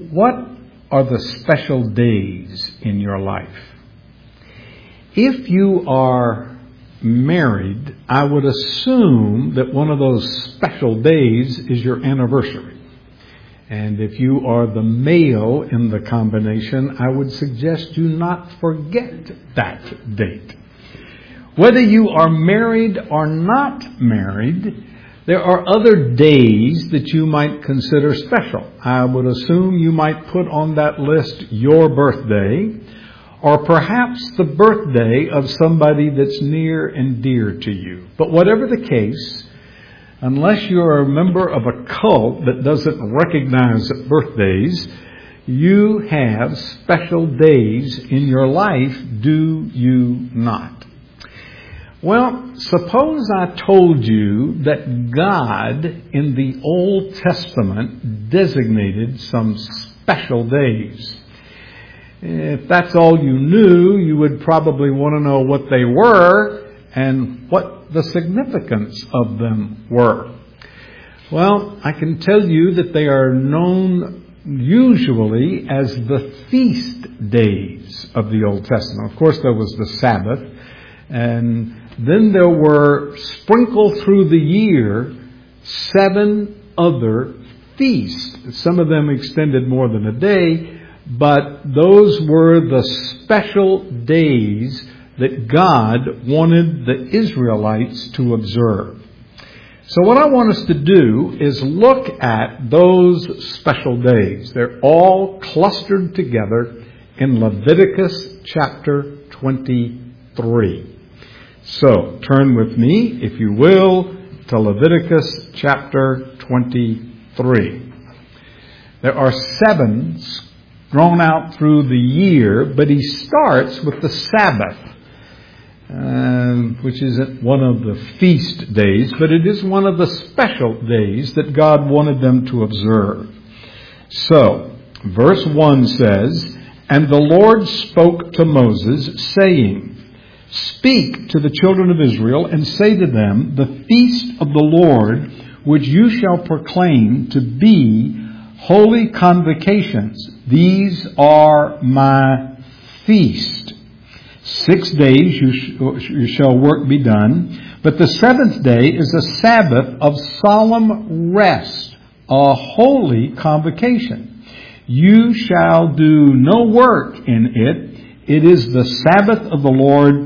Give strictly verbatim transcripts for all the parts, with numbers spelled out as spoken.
What are the special days in your life? If you are married, I would assume that one of those special days is your anniversary. And if you are the male in the combination, I would suggest you not forget that date. Whether you are married or not married, there are other days that you might consider special. I would assume you might put on that list your birthday, or perhaps the birthday of somebody that's near and dear to you. But whatever the case, unless you're a member of a cult that doesn't recognize birthdays, you have special days in your life, do you not? Well, suppose I told you that God in the Old Testament designated some special days. If that's all you knew, you would probably want to know what they were and what the significance of them were. Well, I can tell you that they are known usually as the feast days of the Old Testament. Of course, there was the Sabbath, and then there were, sprinkled through the year, seven other feasts. Some of them extended more than a day, but those were the special days that God wanted the Israelites to observe. So what I want us to do is look at those special days. They're all clustered together in Leviticus chapter twenty-three. So, turn with me, if you will, to Leviticus chapter twenty-three. There are seven drawn out through the year, but he starts with the Sabbath, uh, which isn't one of the feast days, but it is one of the special days that God wanted them to observe. So, verse one says, "And the Lord spoke to Moses, saying, Speak to the children of Israel and say to them, the feast of the Lord, which you shall proclaim to be holy convocations. These are my feast. Six days you, sh- you shall work be done, but the seventh day is a Sabbath of solemn rest, a holy convocation. You shall do no work in it. It is the Sabbath of the Lord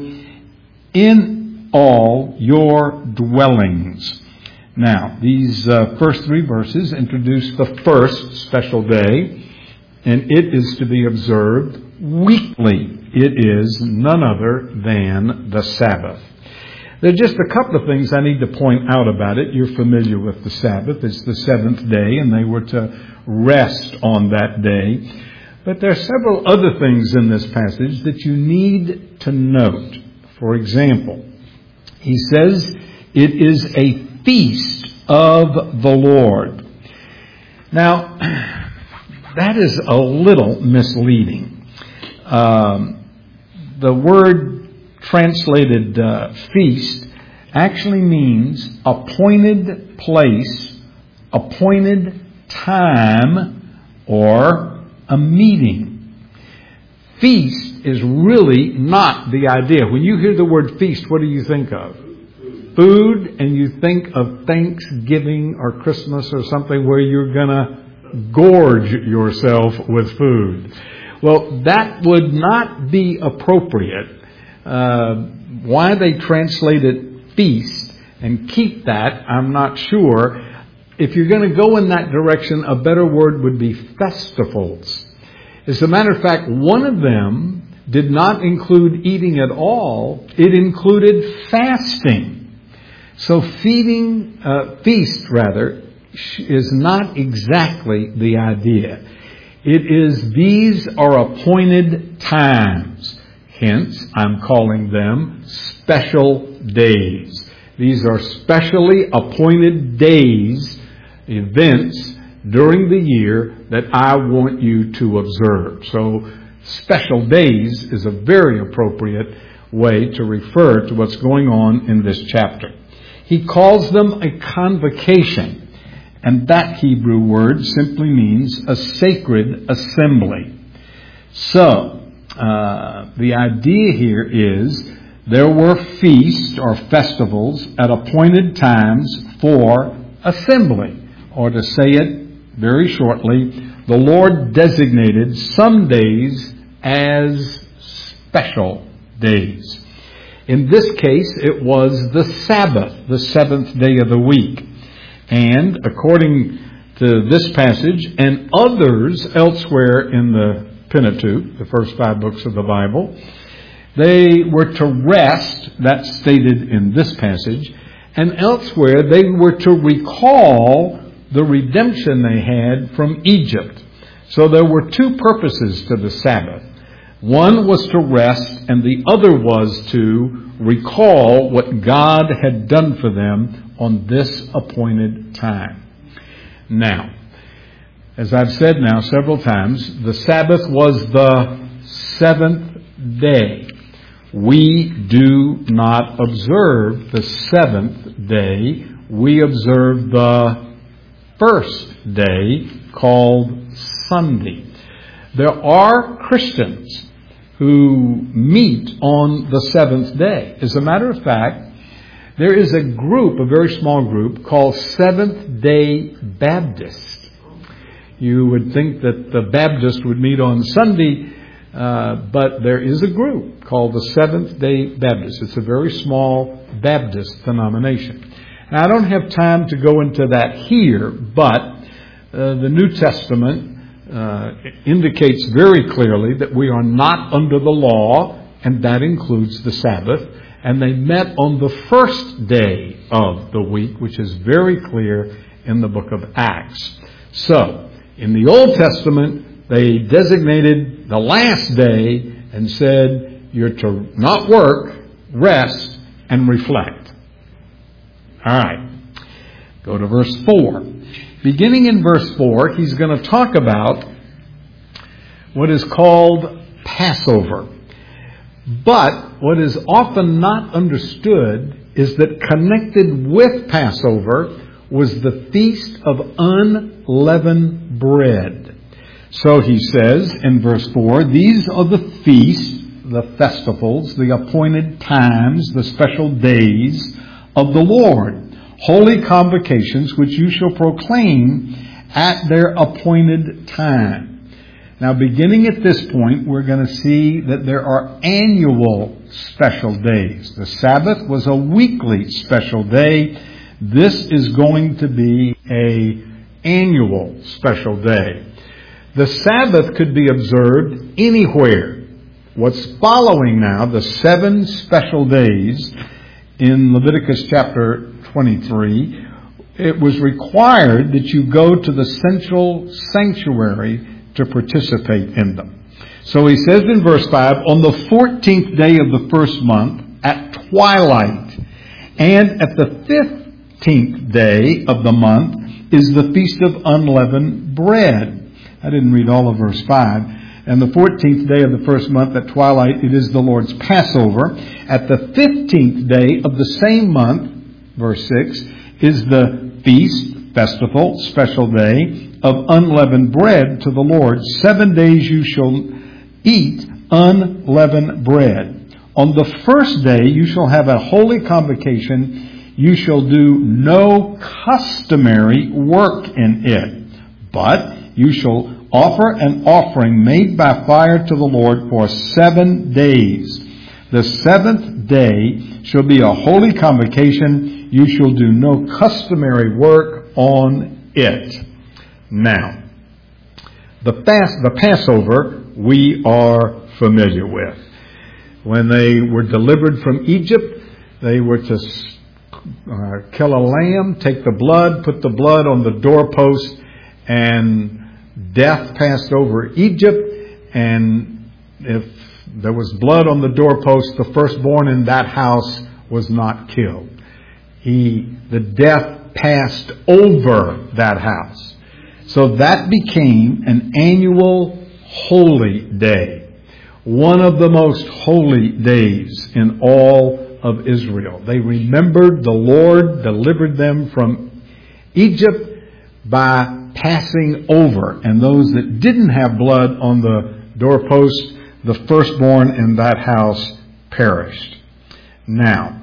in all your dwellings." Now, these uh, first three verses introduce the first special day, and it is to be observed weekly. It is none other than the Sabbath. There are just a couple of things I need to point out about it. You're familiar with the Sabbath. It's the seventh day, and they were to rest on that day. But there are several other things in this passage that you need to note. For example, he says it is a feast of the Lord. Now, that is a little misleading. Um, the word translated uh, feast actually means appointed place, appointed time, or a meeting. Feast is really not the idea. When you hear the word feast, what do you think of? Food, and you think of Thanksgiving or Christmas or something where you're going to gorge yourself with food. Well, that would not be appropriate. Uh, why they translate it feast and keep that, I'm not sure. If you're going to go in that direction, a better word would be festivals. As a matter of fact, one of them did not include eating at all. It included fasting. So feeding, uh, feast rather, is not exactly the idea. It is, these are appointed times. Hence, I'm calling them special days. These are specially appointed days, events, during the year that I want you to observe. So special days is a very appropriate way to refer to what's going on in this chapter. He calls them a convocation. And that Hebrew word simply means a sacred assembly. So, uh, the idea here is there were feasts or festivals at appointed times for assembly. Or to say it very shortly, the Lord designated some days as special days. In this case, it was the Sabbath, the seventh day of the week. And according to this passage and others elsewhere in the Pentateuch, the first five books of the Bible, they were to rest, that's stated in this passage, and elsewhere they were to recall the redemption they had from Egypt. So there were two purposes to the Sabbath. One was to rest, and the other was to recall what God had done for them on this appointed time. Now, as I've said now several times, the Sabbath was the seventh day. We do not observe the seventh day. We observe the first day, called Sunday. There are Christians who meet on the seventh day. As a matter of fact, there is a group, a very small group, called Seventh-day Baptists. You would think that the Baptists would meet on Sunday, uh, but there is a group called the Seventh-day Baptists. It's a very small Baptist denomination. Now, I don't have time to go into that here, but uh, the New Testament uh, indicates very clearly that we are not under the law, and that includes the Sabbath. And they met on the first day of the week, which is very clear in the book of Acts. So, in the Old Testament, they designated the last day and said, you're to not work, rest, and reflect. All right. Go to verse four. Beginning in verse four, he's going to talk about what is called Passover. But what is often not understood is that connected with Passover was the Feast of Unleavened Bread. So he says in verse four, these are the feasts, the festivals, the appointed times, the special days of the Lord, holy convocations which you shall proclaim at their appointed time. Now, beginning at this point, we're going to see that there are annual special days. The Sabbath was a weekly special day. This is going to be an annual special day. The Sabbath could be observed anywhere. What's following now, the seven special days in Leviticus chapter twenty-three, it was required that you go to the central sanctuary to participate in them. So he says in verse five, on the fourteenth day of the first month at twilight, and at the fifteenth day of the month is the Feast of Unleavened Bread. I didn't read all of verse five. And the fourteenth day of the first month at twilight, it is the Lord's Passover. At the fifteenth day of the same month, verse six, is the feast, festival, special day of unleavened bread to the Lord. Seven days you shall eat unleavened bread. On the first day you shall have a holy convocation. You shall do no customary work in it, but you shall offer an offering made by fire to the Lord for seven days. The seventh day shall be a holy convocation. You shall do no customary work on it. Now, the fast, the Passover we are familiar with. When they were delivered from Egypt, they were to uh, kill a lamb, take the blood, put the blood on the doorpost, and death passed over Egypt. And if there was blood on the doorpost, the firstborn in that house was not killed. He, the death passed over that house. So that became an annual holy day. One of the most holy days in all of Israel. They remembered the Lord delivered them from Egypt by passing over. And those that didn't have blood on the doorpost, the firstborn in that house perished. Now,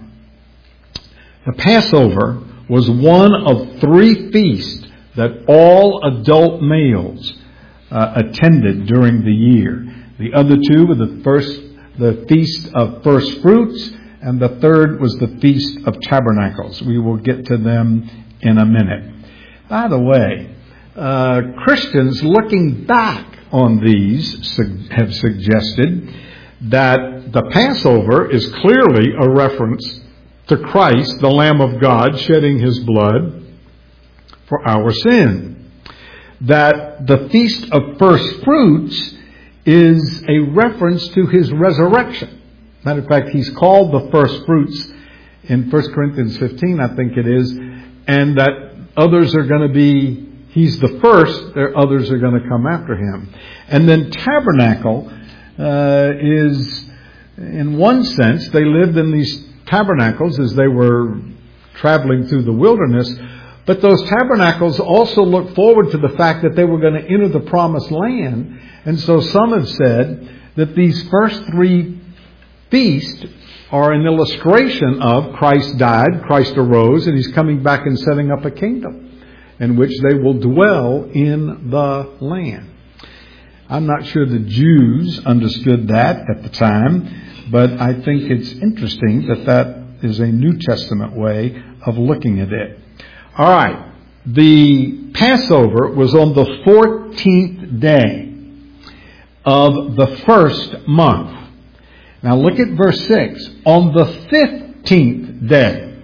the Passover was one of three feasts that all adult males uh, attended during the year. The other two were the first, the Feast of First Fruits, and the third was the Feast of Tabernacles. We will get to them in a minute. By the way, uh, Christians looking back on these su- have suggested that the Passover is clearly a reference to Christ, the Lamb of God, shedding His blood for our sin. That the Feast of First Fruits is a reference to His resurrection. Matter of fact, He's called the first fruits in First Corinthians fifteen, I think it is, and that others are going to be, He's the first, there others are going to come after Him. And then tabernacle uh, is, in one sense, they lived in these tabernacles as they were traveling through the wilderness, but those tabernacles also look forward to the fact that they were going to enter the promised land. And so some have said that these first three feasts are an illustration of Christ died, Christ arose, and He's coming back and setting up a kingdom in which they will dwell in the land. I'm not sure the Jews understood that at the time, but I think it's interesting that that is a New Testament way of looking at it. All right. The Passover was on the fourteenth day of the first month. Now look at verse six. On the fifteenth day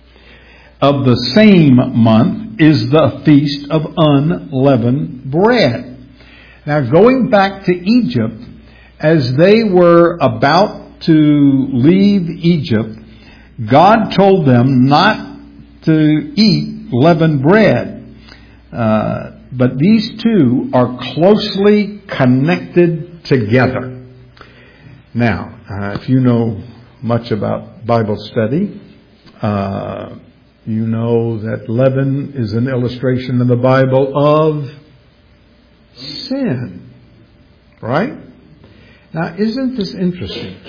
of the same month is the Feast of Unleavened Bread. Now going back to Egypt, as they were about to leave Egypt, God told them not to eat leavened bread. Uh, but these two are closely connected together. Now, uh, if you know much about Bible study, uh, you know that leaven is an illustration in the Bible of sin. Right? Now, isn't this interesting?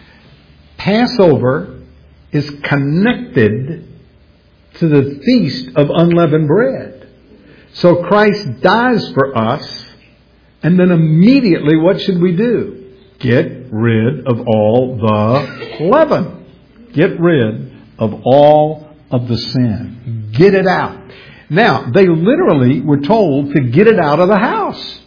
Passover is connected to the Feast of Unleavened Bread. So Christ dies for us, and then immediately what should we do? Get rid of all the leaven. Get rid of all of the sin. Get it out. Now, they literally were told to get it out of the house.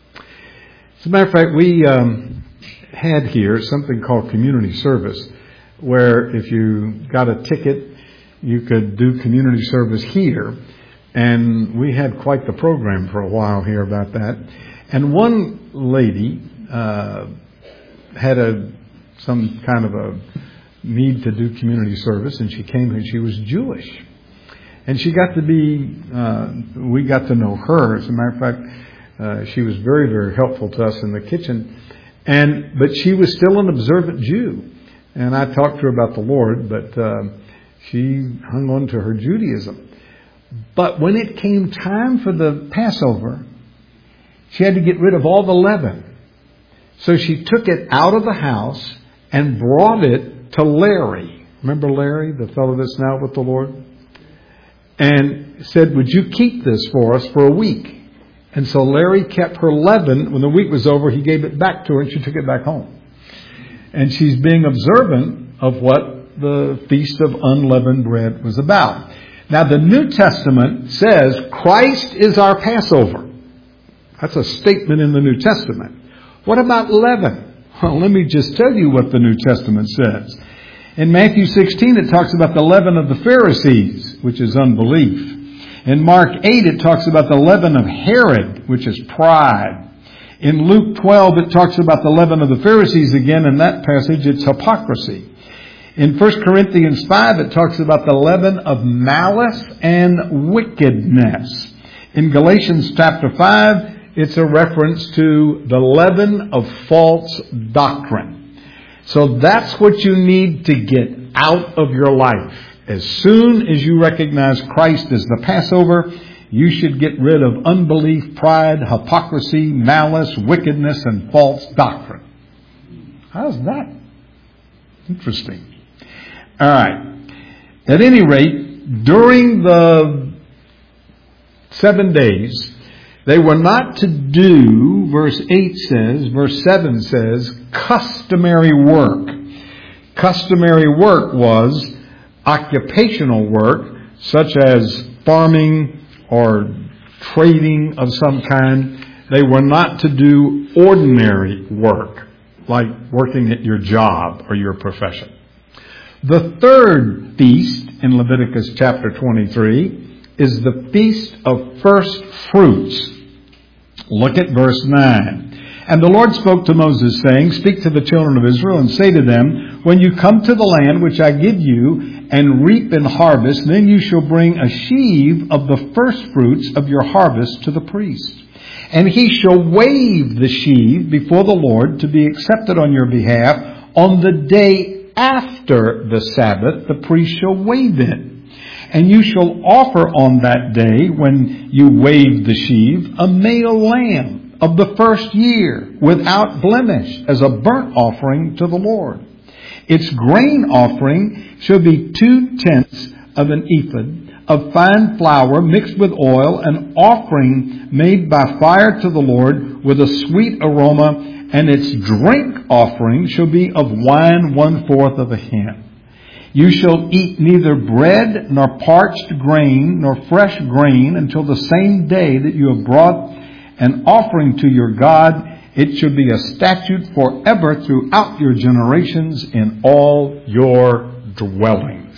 As a matter of fact, we um, had here something called community service, where if you got a ticket, you could do community service here. And we had quite the program for a while here about that. And one lady uh, had a some kind of a need to do community service, and she came here. She was Jewish. And she got to be, uh, we got to know her. As a matter of fact, uh, she was very, very helpful to us in the kitchen. And but she was still an observant Jew. And I talked to her about the Lord, but uh, she hung on to her Judaism. But when it came time for the Passover, she had to get rid of all the leaven. So she took it out of the house and brought it to Larry. Remember Larry, the fellow that's now with the Lord? And said, would you keep this for us for a week? And so Larry kept her leaven. When the week was over, he gave it back to her and she took it back home. And she's being observant of what the Feast of Unleavened Bread was about. Now, the New Testament says Christ is our Passover. That's a statement in the New Testament. What about leaven? Well, let me just tell you what the New Testament says. In Matthew sixteen, it talks about the leaven of the Pharisees, which is unbelief. In Mark eight, it talks about the leaven of Herod, which is pride. In Luke twelve, it talks about the leaven of the Pharisees again. In that passage, it's hypocrisy. In First Corinthians five, it talks about the leaven of malice and wickedness. In Galatians chapter five, it's a reference to the leaven of false doctrine. So that's what you need to get out of your life. As soon as you recognize Christ as the Passover, You should get rid of unbelief, pride, hypocrisy, malice, wickedness, and false doctrine. How's that? Interesting. All right. At any rate, during the seven days, they were not to do, verse eight says, verse seven says, customary work. Customary work was occupational work, such as farming or trading of some kind. They were not to do ordinary work, like working at your job or your profession. The third feast in Leviticus chapter twenty-three is the Feast of First Fruits. Look at verse nine. And the Lord spoke to Moses, saying, Speak to the children of Israel and say to them, When you come to the land which I give you, and reap and harvest, then you shall bring a sheaf of the first fruits of your harvest to the priest. And he shall wave the sheaf before the Lord to be accepted on your behalf. On the day after the Sabbath, the priest shall wave it. And you shall offer on that day, when you wave the sheaf, a male lamb of the first year, without blemish, as a burnt offering to the Lord. Its grain offering shall be two-tenths of an ephah of fine flour mixed with oil, an offering made by fire to the Lord with a sweet aroma, and its drink offering shall be of wine one-fourth of a hin. You shall eat neither bread nor parched grain nor fresh grain until the same day that you have brought an offering to your God. It shall be a statute forever throughout your generations in all your dwellings.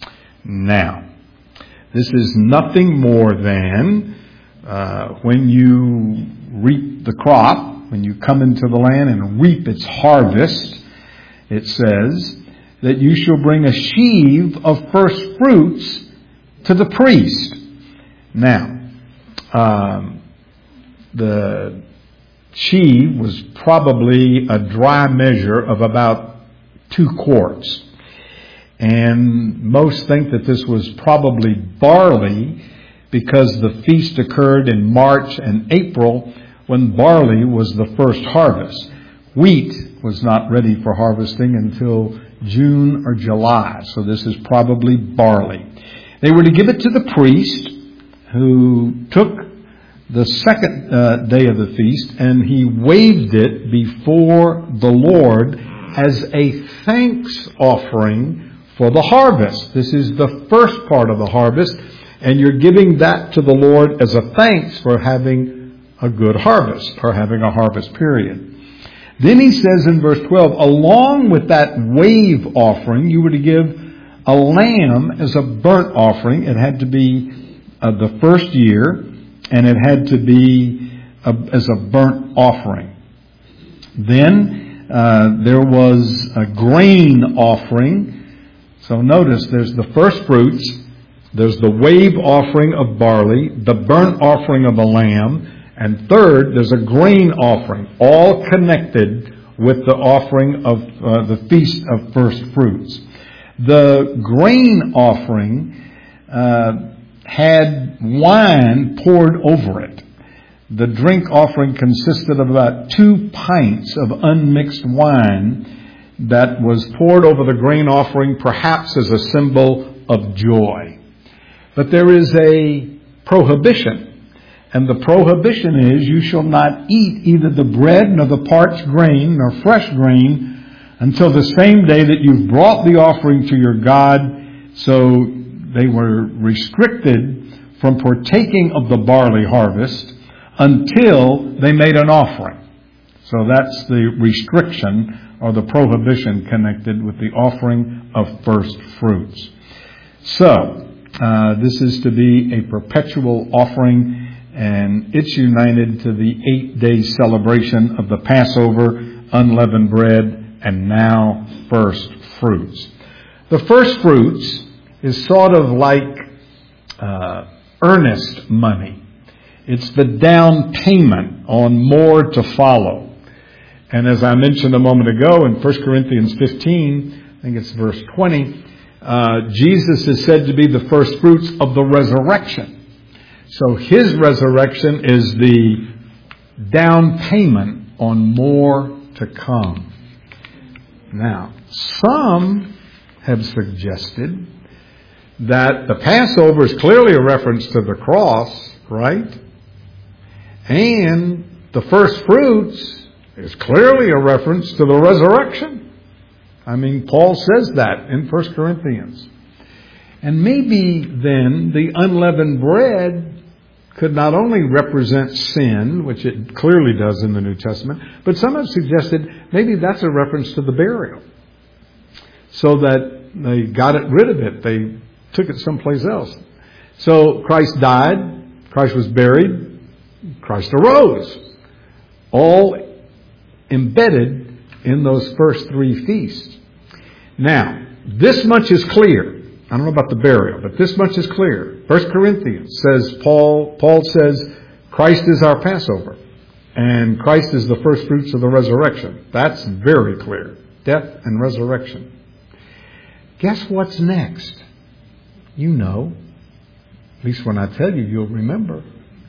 Now, this is nothing more than uh, when you reap the crop, when you come into the land and reap its harvest, it says that you shall bring a sheaf of first fruits to the priest. Now, um, the sheaf was probably a dry measure of about two quarts. And most think that this was probably barley, because the feast occurred in March and April, when barley was the first harvest. Wheat was not ready for harvesting until June or July, so this is probably barley. They were to give it to the priest, who took the second uh, day of the feast, and he waved it before the Lord as a thanks offering for the harvest. This is the first part of the harvest, and you're giving that to the Lord as a thanks for having a good harvest, or having a harvest period. Then he says in verse twelve, along with that wave offering, you were to give a lamb as a burnt offering. It had to be uh, the first year, and it had to be a, as a burnt offering. Then uh, there was a grain offering. So notice there's the first fruits, there's the wave offering of barley, the burnt offering of a lamb, and third, there's a grain offering, all connected with the offering of uh, the Feast of First Fruits. The grain offering uh, had wine poured over it. The drink offering consisted of about two pints of unmixed wine that was poured over the grain offering, perhaps as a symbol of joy. But there is a prohibition. And the prohibition is, you shall not eat either the bread nor the parched grain nor fresh grain until the same day that you've brought the offering to your God. So they were restricted from partaking of the barley harvest until they made an offering. So that's the restriction or the prohibition connected with the offering of first fruits. So uh, this is to be a perpetual offering, and it's united to the eight-day celebration of the Passover, unleavened bread, and now first fruits. The first fruits is sort of like uh, earnest money. It's the down payment on more to follow. And as I mentioned a moment ago in First Corinthians fifteen, I think it's verse twenty, uh, Jesus is said to be the first fruits of the resurrection. So his resurrection is the down payment on more to come. Now, some have suggested that the Passover is clearly a reference to the cross, right? And the first fruits is clearly a reference to the resurrection. I mean, Paul says that in First Corinthians. And maybe then the unleavened bread could not only represent sin, which it clearly does in the New Testament, but some have suggested maybe that's a reference to the burial. So that they got it rid of it. They took it someplace else. So Christ died, Christ was buried, Christ arose. All embedded in those first three feasts. Now, this much is clear. I don't know about the burial, but this much is clear. First Corinthians says, Paul, Paul says, Christ is our Passover. And Christ is the first fruits of the resurrection. That's very clear. Death and resurrection. Guess what's next? You know. At least when I tell you, you'll remember.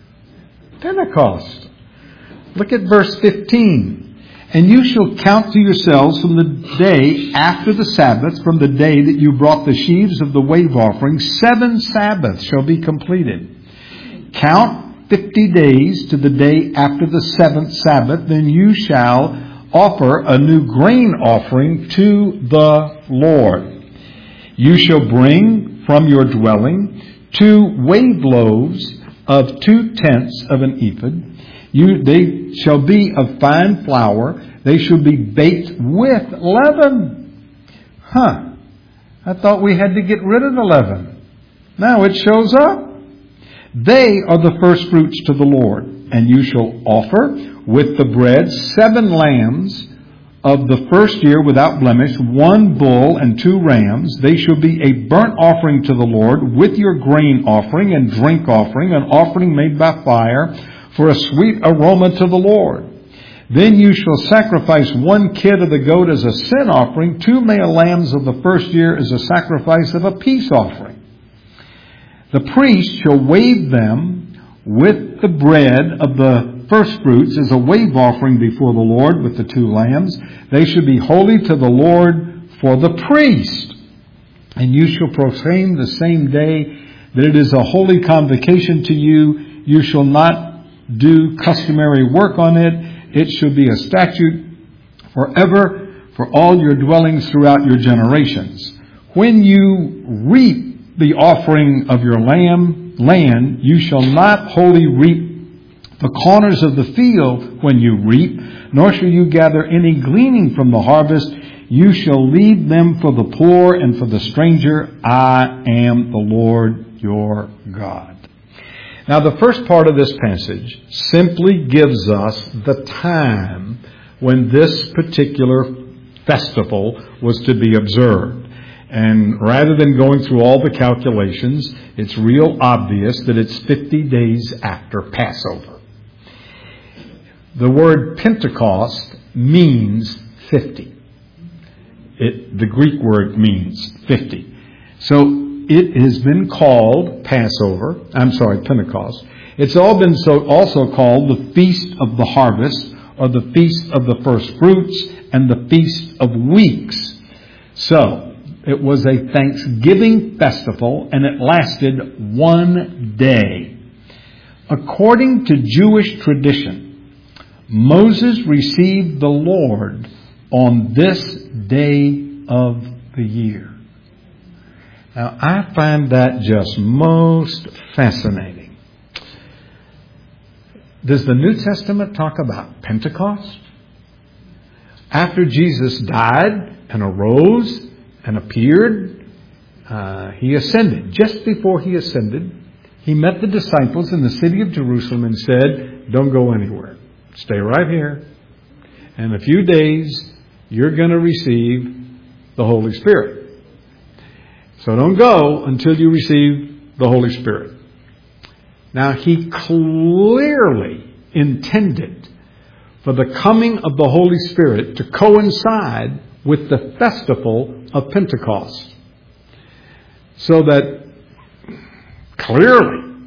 Pentecost. Look at verse fifteen. And you shall count to yourselves from the day after the Sabbath, from the day that you brought the sheaves of the wave offering, seven Sabbaths shall be completed. Count fifty days to the day after the seventh Sabbath, then you shall offer a new grain offering to the Lord. You shall bring from your dwelling two wave loaves of two tenths of an ephod. You, they shall be of fine flour. They shall be baked with leaven. Huh. I thought we had to get rid of the leaven. Now it shows up. They are the first fruits to the Lord. And you shall offer with the bread seven lambs of the first year without blemish, one bull and two rams. They shall be a burnt offering to the Lord with your grain offering and drink offering, an offering made by fire, for a sweet aroma to the Lord. Then you shall sacrifice one kid of the goat as a sin offering, two male lambs of the first year as a sacrifice of a peace offering. The priest shall wave them with the bread of the first fruits as a wave offering before the Lord with the two lambs. They shall be holy to the Lord for the priest. And you shall proclaim the same day that it is a holy convocation to you. You shall not do customary work on it. It shall be a statute forever for all your dwellings throughout your generations. When you reap the offering of your lamb, land, you shall not wholly reap the corners of the field when you reap, nor shall you gather any gleaning from the harvest. You shall leave them for the poor and for the stranger. I am the Lord your God. Now, the first part of this passage simply gives us the time when this particular festival was to be observed. And rather than going through all the calculations, it's real obvious that it's fifty days after Passover. The word Pentecost means fifty. It, the Greek word means fifty. So, it has been called Passover. I'm sorry, Pentecost. It's all been so also called the Feast of the Harvest, or the Feast of the First Fruits, and the Feast of Weeks. So, it was a Thanksgiving festival, and it lasted one day. According to Jewish tradition, Moses received the Lord on this day of the year. Now, I find that just most fascinating. Does the New Testament talk about Pentecost? After Jesus died and arose and appeared, uh, he ascended. Just before he ascended, he met the disciples in the city of Jerusalem and said, don't go anywhere. Stay right here. In a few days, you're going to receive the Holy Spirit. So don't go until you receive the Holy Spirit. Now, he clearly intended for the coming of the Holy Spirit to coincide with the festival of Pentecost. So that clearly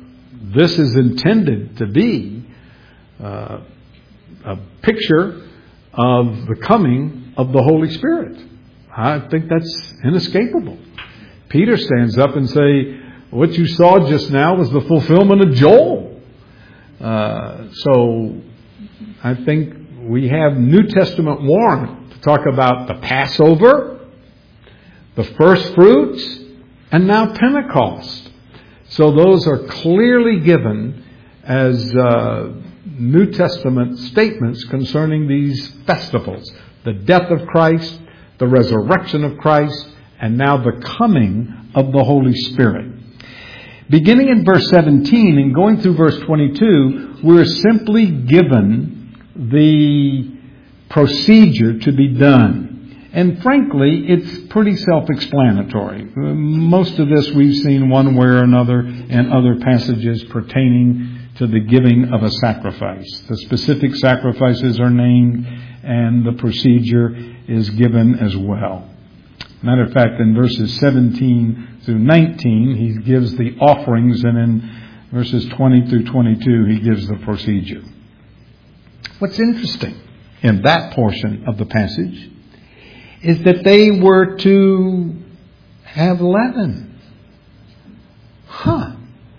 this is intended to be uh, a picture of the coming of the Holy Spirit. I think that's inescapable. Peter stands up and say, what you saw just now was the fulfillment of Joel. Uh, so I think we have New Testament warrant to talk about the Passover, the first fruits, and now Pentecost. So those are clearly given as uh, New Testament statements concerning these festivals. The death of Christ, the resurrection of Christ, and now the coming of the Holy Spirit. Beginning in verse seventeen and going through verse twenty-two, we're simply given the procedure to be done. And frankly, it's pretty self-explanatory. Most of this we've seen one way or another in other passages pertaining to the giving of a sacrifice. The specific sacrifices are named and the procedure is given as well. Matter of fact, in verses seventeen through nineteen, he gives the offerings, and in verses twenty through twenty-two, he gives the procedure. What's interesting in that portion of the passage is that they were to have leaven. Huh.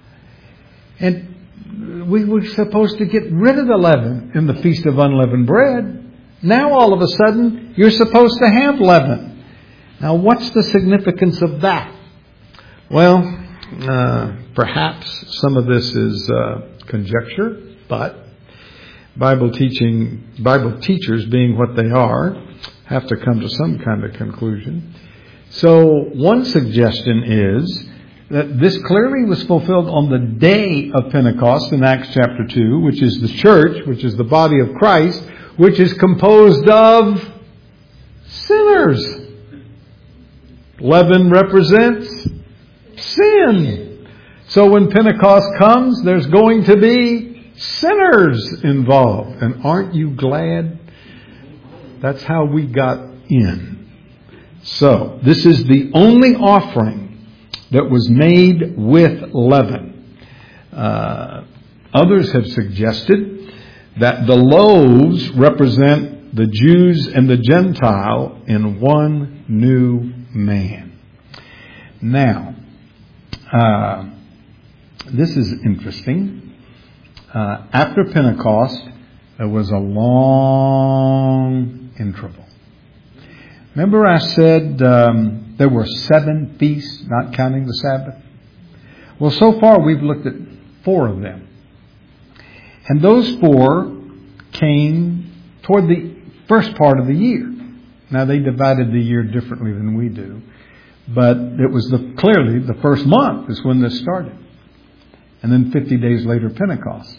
And we were supposed to get rid of the leaven in the Feast of Unleavened Bread. Now all of a sudden, you're supposed to have leaven. Now, what's the significance of that? Well, uh, perhaps some of this is uh, conjecture, but Bible teaching, Bible teachers being what they are, have to come to some kind of conclusion. So, one suggestion is that this clearly was fulfilled on the day of Pentecost in Acts chapter two, which is the church, which is the body of Christ, which is composed of sinners. Leaven represents sin. So when Pentecost comes, there's going to be sinners involved. And aren't you glad? That's how we got in. So this is the only offering that was made with leaven. Uh, others have suggested that the loaves represent the Jews and the Gentile in one new man. Now, uh, this is interesting. Uh, after Pentecost, there was a long interval. Remember I said um, there were seven feasts, not counting the Sabbath? Well, so far we've looked at four of them. And those four came toward the first part of the year. Now, they divided the year differently than we do. But it was the, clearly the first month is when this started. And then fifty days later, Pentecost.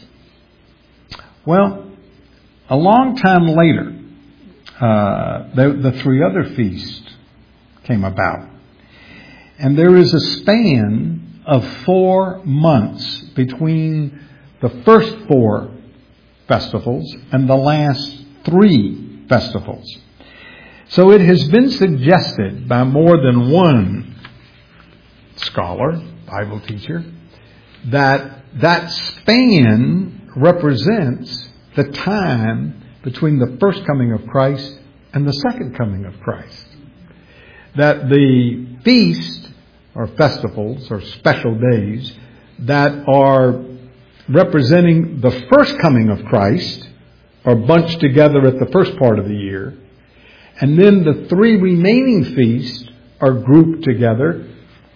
Well, a long time later, uh, the, the three other feasts came about. And there is a span of four months between the first four festivals and the last three festivals. So it has been suggested by more than one scholar, Bible teacher, that that span represents the time between the first coming of Christ and the second coming of Christ. That the feast or festivals or special days that are representing the first coming of Christ are bunched together at the first part of the year. And then the three remaining feasts are grouped together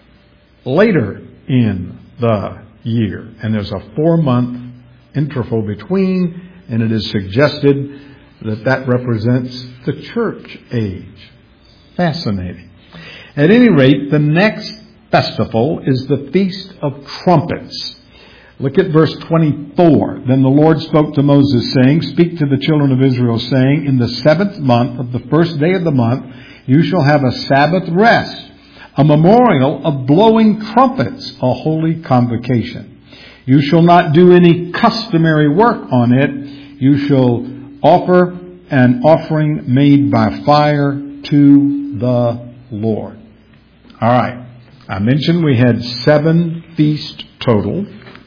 later in the year. And there's a four-month interval between, and it is suggested that that represents the church age. Fascinating. At any rate, the next festival is the Feast of Trumpets. Look at verse twenty-four. Then the Lord spoke to Moses, saying, Speak to the children of Israel, saying, In the seventh month of the first day of the month, you shall have a Sabbath rest, a memorial of blowing trumpets, a holy convocation. You shall not do any customary work on it. You shall offer an offering made by fire to the Lord. All right. I mentioned we had seven feasts total.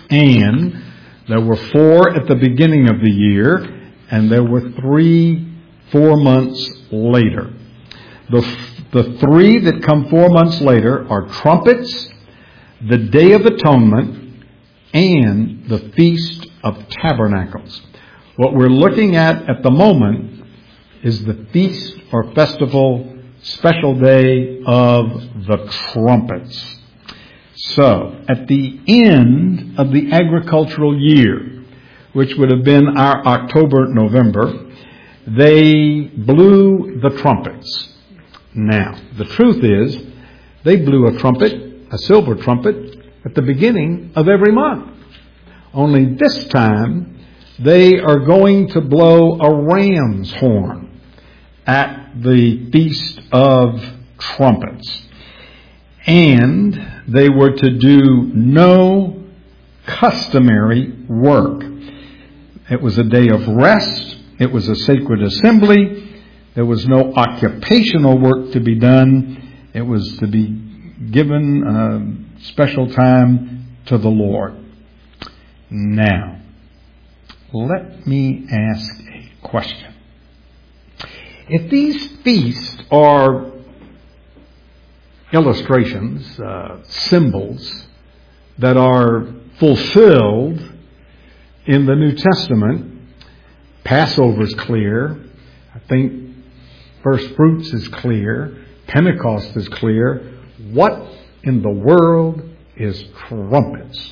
And there were four at the beginning of the year, and there were three four months later. The, the three that come four months later are trumpets, the Day of Atonement, and the Feast of Tabernacles. What we're looking at at the moment is the feast or festival special day of the trumpets. So, at the end of the agricultural year, which would have been our October, November, they blew the trumpets. Now, the truth is, they blew a trumpet, a silver trumpet, at the beginning of every month. Only this time, they are going to blow a ram's horn at the Feast of Trumpets. And they were to do no customary work. It was a day of rest. It was a sacred assembly. There was no occupational work to be done. It was to be given a special time to the Lord. Now, let me ask a question. If these feasts are illustrations, uh, symbols that are fulfilled in the New Testament, Passover is clear. I think First Fruits is clear. Pentecost is clear. What in the world is trumpets?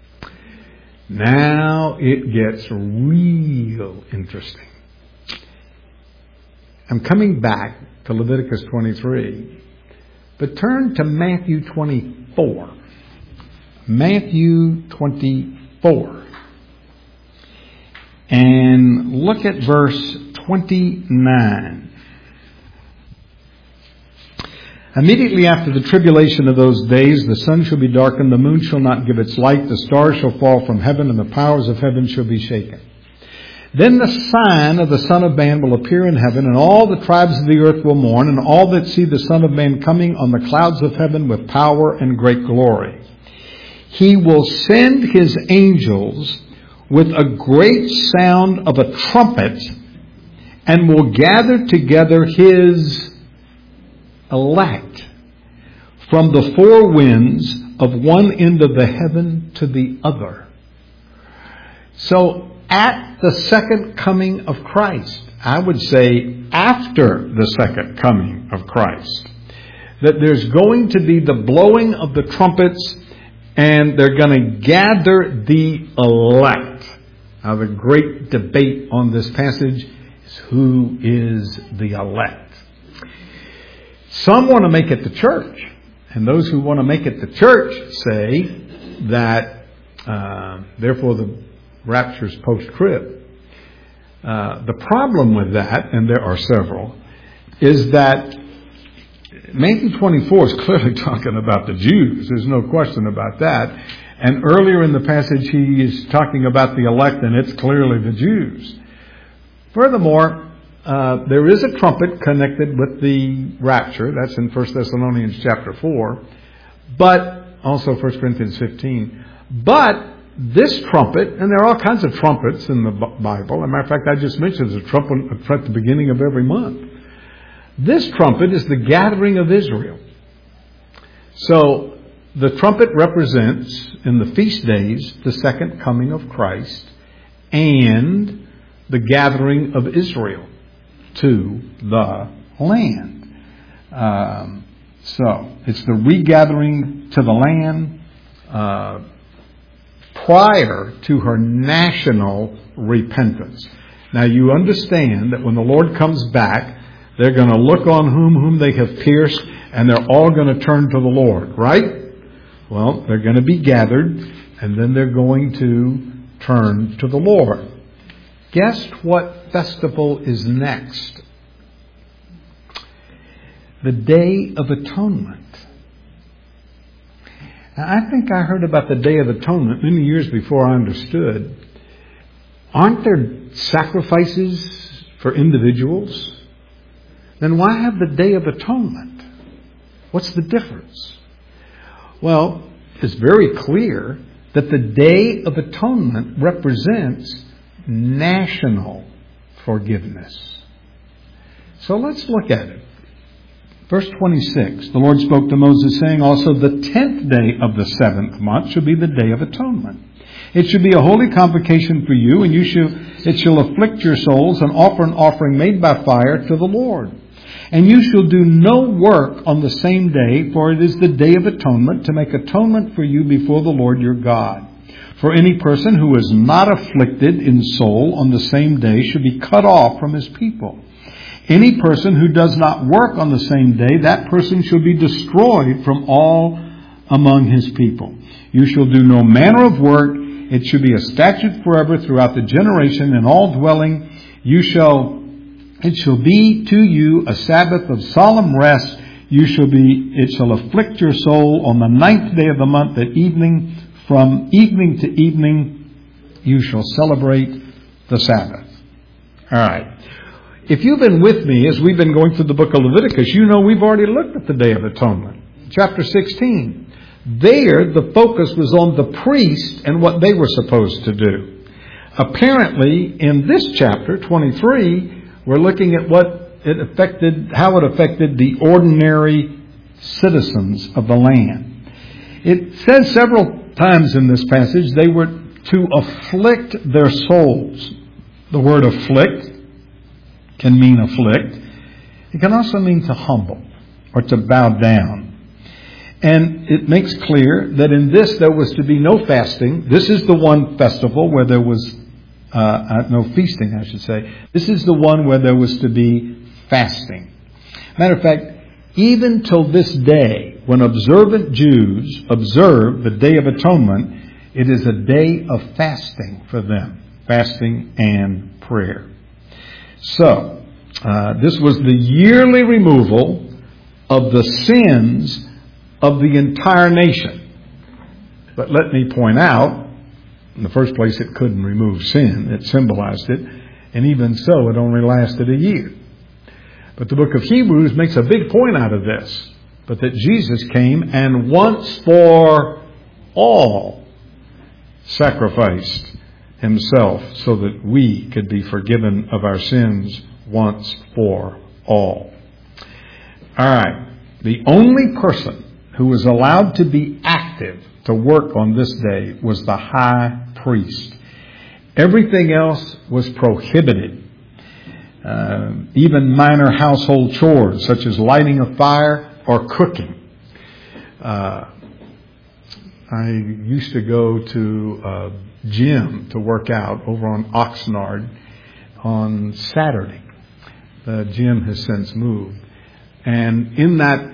Now it gets real interesting. I'm coming back to Leviticus twenty-three, but turn to Matthew twenty-four. Matthew twenty-four. And look at verse twenty-nine. Immediately after the tribulation of those days, the sun shall be darkened, the moon shall not give its light, the stars shall fall from heaven, and the powers of heaven shall be shaken. Then the sign of the Son of Man will appear in heaven, and all the tribes of the earth will mourn, and all that see the Son of Man coming on the clouds of heaven with power and great glory. He will send his angels with a great sound of a trumpet, and will gather together his elect from the four winds of one end of the heaven to the other. So at the second coming of Christ, I would say after the second coming of Christ, that there's going to be the blowing of the trumpets, and they're going to gather the elect. Now, the great debate on this passage is who is the elect. Some want to make it the church, and those who want to make it the church say that uh, therefore the rapture's post-trib. Uh, the problem with that, and there are several, is that Matthew twenty-four is clearly talking about the Jews. There's no question about that. And earlier in the passage, he is talking about the elect, and it's clearly the Jews. Furthermore, uh, there is a trumpet connected with the rapture. That's in First Thessalonians chapter four. But, also First Corinthians fifteen. But, this trumpet, and there are all kinds of trumpets in the Bible. As a matter of fact, I just mentioned there's a trumpet at the beginning of every month. This trumpet is the gathering of Israel. So, the trumpet represents, in the feast days, the second coming of Christ and the gathering of Israel to the land. Um, so, it's the regathering to the land uh, prior to her national repentance. Now, you understand that when the Lord comes back, they're going to look on whom whom they have pierced, and they're all going to turn to the Lord, right? Well, they're going to be gathered, and then they're going to turn to the Lord. Guess what festival is next? The Day of Atonement. Now, I think I heard about the Day of Atonement many years before I understood. Aren't there sacrifices for individuals? Then why have the Day of Atonement? What's the difference? Well, it's very clear that the Day of Atonement represents national forgiveness. So let's look at it. Verse twenty-six, the Lord spoke to Moses, saying, also the tenth day of the seventh month shall be the Day of Atonement. It shall be a holy convocation for you, and you shall, it shall afflict your souls, and offer an offering made by fire to the Lord. And you shall do no work on the same day, for it is the Day of Atonement, to make atonement for you before the Lord your God. For any person who is not afflicted in soul on the same day should be cut off from his people. Any person who does not work on the same day, that person shall be destroyed from all among his people. You shall do no manner of work. It shall be a statute forever throughout the generation in all dwelling. You shall, it shall be to you a Sabbath of solemn rest. You shall be, it shall afflict your soul on the ninth day of the month at evening. From evening to evening, you shall celebrate the Sabbath. All right. If you've been with me as we've been going through the book of Leviticus, you know we've already looked at the Day of Atonement. Chapter sixteen. There, the focus was on the priest and what they were supposed to do. Apparently, in this chapter, twenty-three, we're looking at what it affected, how it affected the ordinary citizens of the land. It says several times in this passage they were to afflict their souls. The word afflict can mean afflict. It can also mean to humble or to bow down. And it makes clear that in this there was to be no fasting. This is the one festival where there was uh, no feasting, I should say. This is the one where there was to be fasting. Matter of fact, even till this day, when observant Jews observe the Day of Atonement, it is a day of fasting for them. Fasting and prayer. So, uh, this was the yearly removal of the sins of the entire nation. But let me point out, in the first place, it couldn't remove sin. It symbolized it. And even so, it only lasted a year. But the book of Hebrews makes a big point out of this. But that Jesus came and once for all sacrificed himself so that we could be forgiven of our sins once for all. All right. The only person who was allowed to be active to work on this day was the high priest. Everything else was prohibited. Uh, even minor household chores such as lighting a fire or cooking. Uh, I used to go to a gym to work out over on Oxnard on Saturday. The gym has since moved. And in that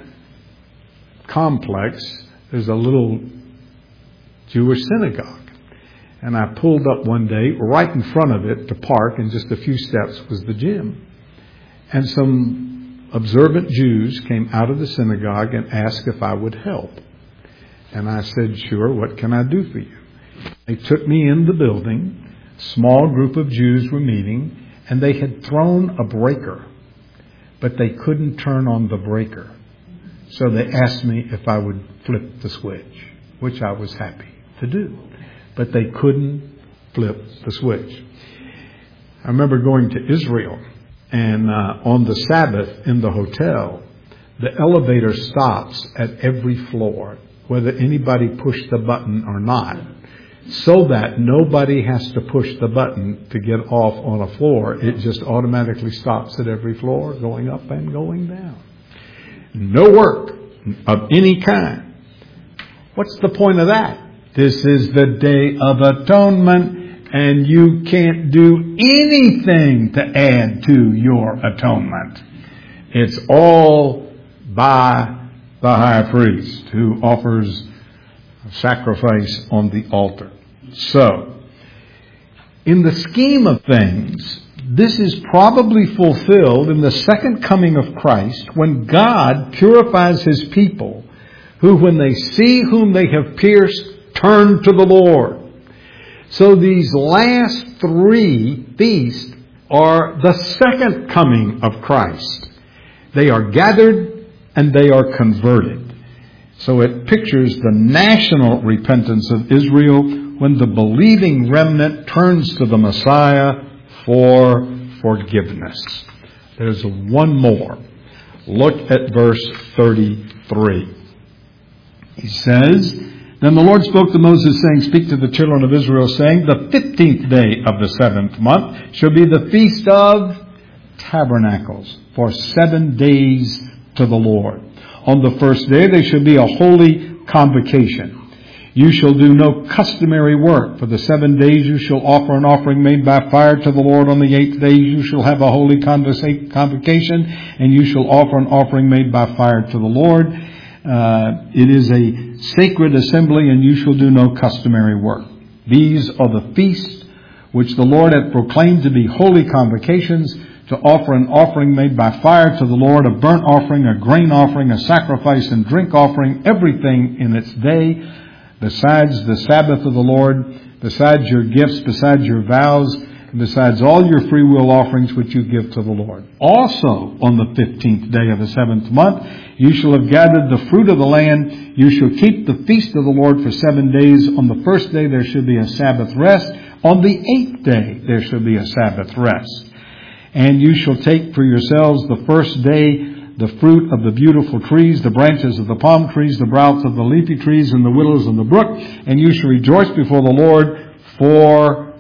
complex, there's a little Jewish synagogue. And I pulled up one day, right in front of it to park, and just a few steps was the gym. And some observant Jews came out of the synagogue and asked if I would help. And I said, sure, what can I do for you? They took me in the building. A small group of Jews were meeting, and they had thrown a breaker, but they couldn't turn on the breaker. So they asked me if I would flip the switch, which I was happy to do. But they couldn't flip the switch. I remember going to Israel, and uh, on the Sabbath in the hotel, the elevator stops at every floor, whether anybody pushed the button or not, so that nobody has to push the button to get off on a floor. It just automatically stops at every floor, going up and going down. No work of any kind. What's the point of that? This is the Day of Atonement, and you can't do anything to add to your atonement. It's all by the high priest who offers sacrifice on the altar. So, in the scheme of things, this is probably fulfilled in the second coming of Christ, when God purifies his people, who when they see whom they have pierced, turn to the Lord. So these last three feasts are the second coming of Christ. They are gathered and they are converted. So it pictures the national repentance of Israel when the believing remnant turns to the Messiah for forgiveness. There's one more. Look at verse thirty-three. He says, Then the Lord spoke to Moses, saying, Speak to the children of Israel, saying, The fifteenth day of the seventh month shall be the feast of tabernacles, for seven days to the Lord. On the first day there shall be a holy convocation. You shall do no customary work. For the seven days you shall offer an offering made by fire to the Lord. On the eighth day you shall have a holy convocation, and you shall offer an offering made by fire to the Lord. Uh, it is a sacred assembly, and you shall do no customary work. These are the feasts which the Lord hath proclaimed to be holy convocations, to offer an offering made by fire to the Lord, a burnt offering, a grain offering, a sacrifice and drink offering, everything in its day, besides the Sabbath of the Lord, besides your gifts, besides your vows, and besides all your free will offerings which you give to the Lord. Also, on the fifteenth day of the seventh month, you shall have gathered the fruit of the land. You shall keep the feast of the Lord for seven days. On the first day there shall be a Sabbath rest. On the eighth day there shall be a Sabbath rest. And you shall take for yourselves the first day the fruit of the beautiful trees, the branches of the palm trees, the browse of the leafy trees, and the willows of the brook. And you shall rejoice before the Lord for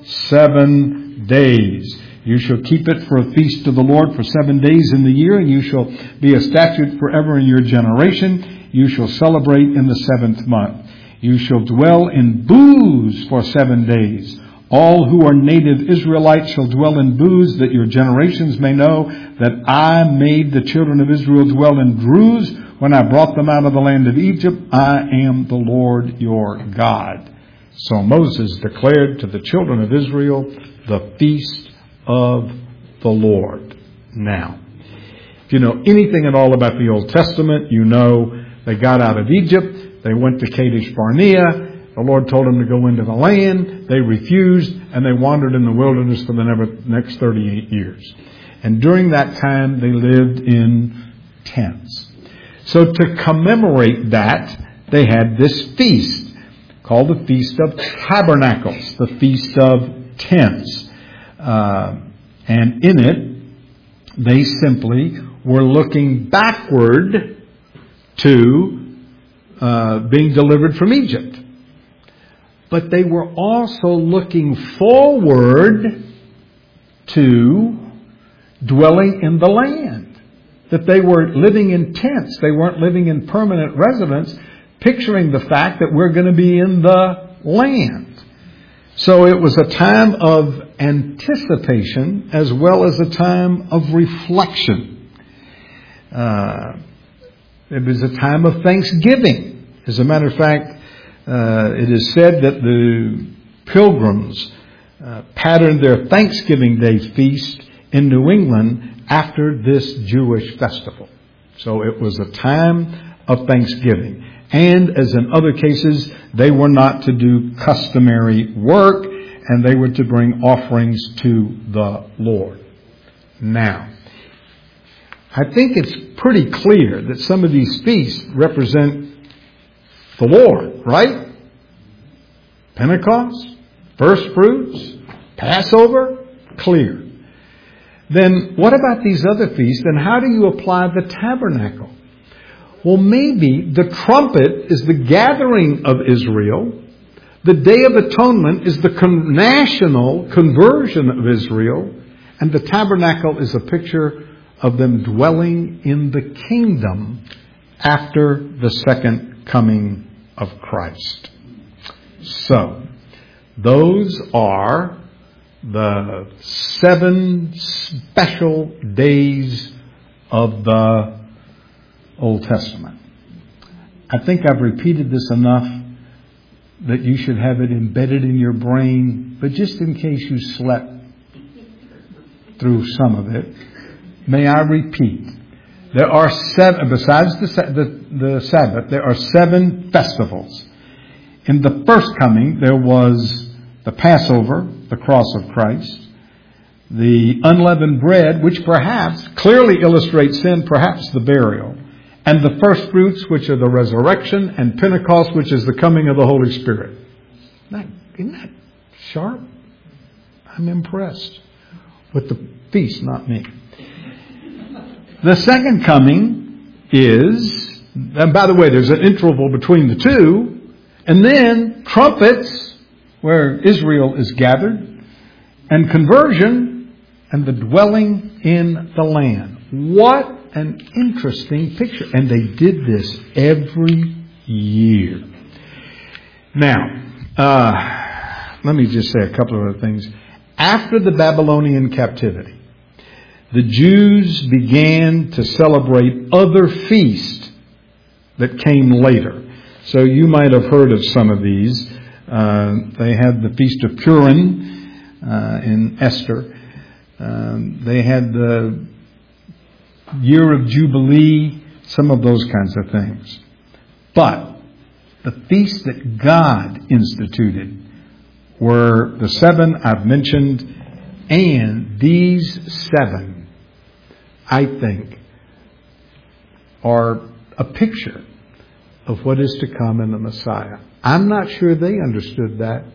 seven days. You shall keep it for a feast to the Lord for seven days in the year, and you shall be a statute forever in your generation. You shall celebrate in the seventh month. You shall dwell in booths for seven days. All who are native Israelites shall dwell in booths, that your generations may know that I made the children of Israel dwell in booths when I brought them out of the land of Egypt. I am the Lord your God. So Moses declared to the children of Israel the feast of the Lord. Now, if you know anything at all about the Old Testament, you know they got out of Egypt, they went to Kadesh Barnea. The Lord told them to go into the land. They refused, and they wandered in the wilderness for the next thirty-eight years. And during that time, they lived in tents. So to commemorate that, they had this feast called the Feast of Tabernacles, the Feast of Tents. Uh, and in it, they simply were looking backward to uh, being delivered from Egypt. But they were also looking forward to dwelling in the land. That they were living in tents. They weren't living in permanent residence, picturing the fact that we're going to be in the land. So it was a time of anticipation as well as a time of reflection. Uh, it was a time of thanksgiving. As a matter of fact, Uh, it is said that the pilgrims uh, patterned their Thanksgiving Day feast in New England after this Jewish festival. So it was a time of thanksgiving. And as in other cases, they were not to do customary work, and they were to bring offerings to the Lord. Now, I think it's pretty clear that some of these feasts represent the Lord, right? Pentecost, first fruits, Passover, clear. Then what about these other feasts? And how do you apply the tabernacle? Well, maybe the trumpet is the gathering of Israel. The Day of Atonement is the con- national conversion of Israel. And the tabernacle is a picture of them dwelling in the kingdom after the second coming of Christ. So, those are the seven special days of the Old Testament. I think I've repeated this enough that you should have it embedded in your brain, but just in case you slept through some of it, may I repeat. There are seven, besides the, the, the Sabbath, there are seven festivals. In the first coming, there was the Passover, the cross of Christ, the unleavened bread, which perhaps clearly illustrates sin, perhaps the burial, and the first fruits, which are the resurrection, and Pentecost, which is the coming of the Holy Spirit. Isn't that, isn't that sharp? I'm impressed with the feast, not me. The second coming is, and by the way, there's an interval between the two, and then trumpets, where Israel is gathered, and conversion, and the dwelling in the land. What an interesting picture. And they did this every year. Now, uh, let me just say a couple of other things. After the Babylonian captivity, the Jews began to celebrate other feasts that came later. So you might have heard of some of these. Uh, they had the Feast of Purim uh, in Esther. Um, they had the Year of Jubilee, some of those kinds of things. But the feasts that God instituted were the seven I've mentioned, and these seven, I think, are a picture of what is to come in the Messiah. I'm not sure they understood that.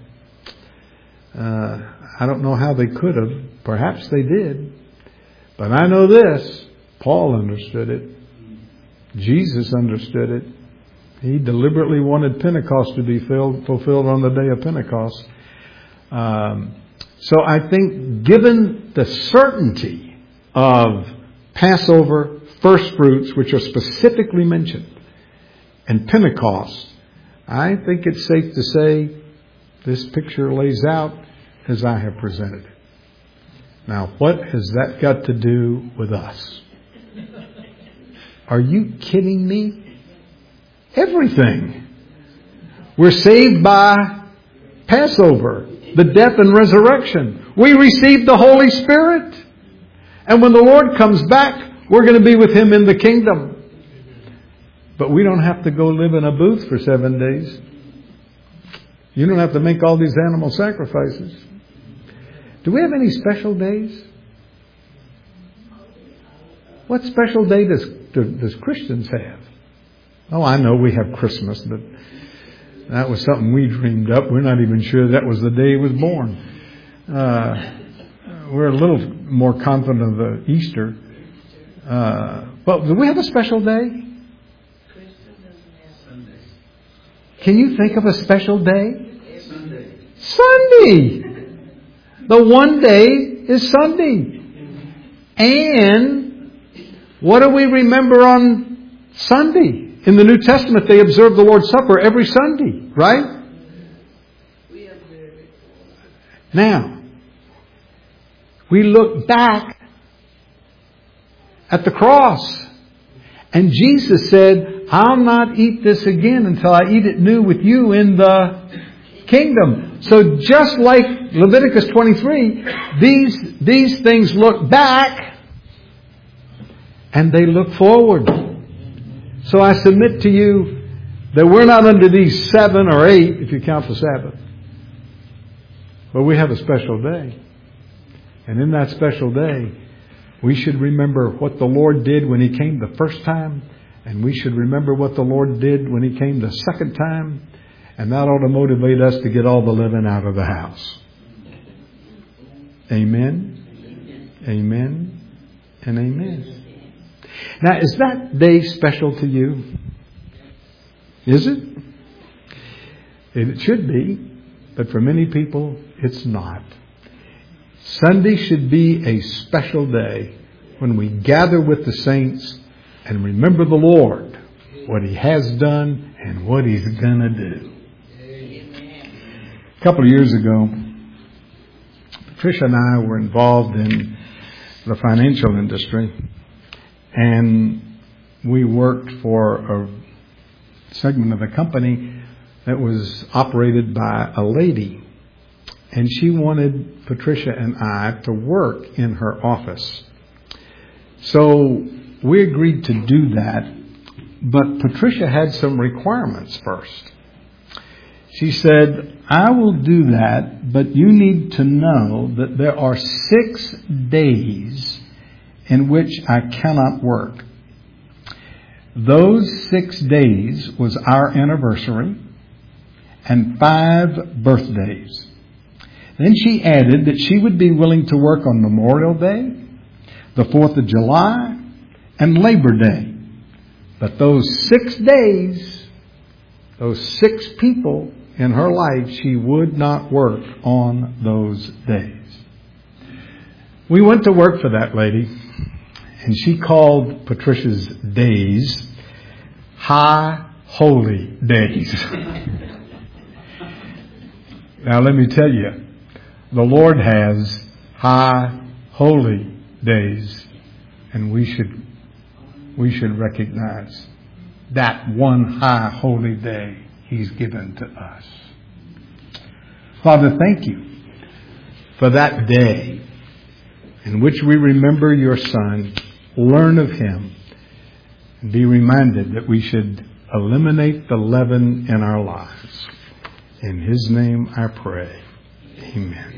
Uh, I don't know how they could have. Perhaps they did. But I know this. Paul understood it. Jesus understood it. He deliberately wanted Pentecost to be filled, fulfilled on the day of Pentecost. Um, so I think given the certainty of Passover, first fruits, which are specifically mentioned, and Pentecost, I think it's safe to say this picture lays out as I have presented it. Now, what has that got to do with us? Are you kidding me? Everything. We're saved by Passover, the death and resurrection. We received the Holy Spirit. And when the Lord comes back, we're going to be with Him in the kingdom. But we don't have to go live in a booth for seven days. You don't have to make all these animal sacrifices. Do we have any special days? What special day does, does Christians have? Oh, I know we have Christmas, but that was something we dreamed up. We're not even sure that was the day He was born. Uh, we're a little more confident of the Easter. Uh, but do we have a special day? Can you think of a special day? Sunday. Sunday! The one day is Sunday. And what do we remember on Sunday? In the New Testament, they observe the Lord's Supper every Sunday, right? Now, we look back at the cross. And Jesus said, I'll not eat this again until I eat it new with you in the kingdom. So just like Leviticus twenty-three, these, these things look back and they look forward. So I submit to you that we're not under these seven or eight, if you count the Sabbath. But we have a special day. And in that special day, we should remember what the Lord did when He came the first time. And we should remember what the Lord did when He came the second time. And that ought to motivate us to get all the living out of the house. Amen. Amen. And amen. Now, is that day special to you? Is it? It should be. But for many people, it's not. Sunday should be a special day when we gather with the saints and remember the Lord, what He has done and what He's going to do. A couple of years ago, Patricia and I were involved in the financial industry, and we worked for a segment of the company that was operated by a lady. And she wanted Patricia and I to work in her office. So we agreed to do that. But Patricia had some requirements first. She said, I will do that, but you need to know that there are six days in which I cannot work. those six days was our anniversary and five birthdays. Then she added that she would be willing to work on Memorial Day, the fourth of July, and Labor Day. But those six days, those six people in her life, she would not work on those days. We went to work for that lady, and she called Patricia's days high holy days. Now let me tell you, the Lord has high holy days, and we should we should recognize that one high holy day He's given to us. Father, thank you for that day in which we remember your Son, learn of Him, and be reminded that we should eliminate the leaven in our lives. In His name I pray. Amen.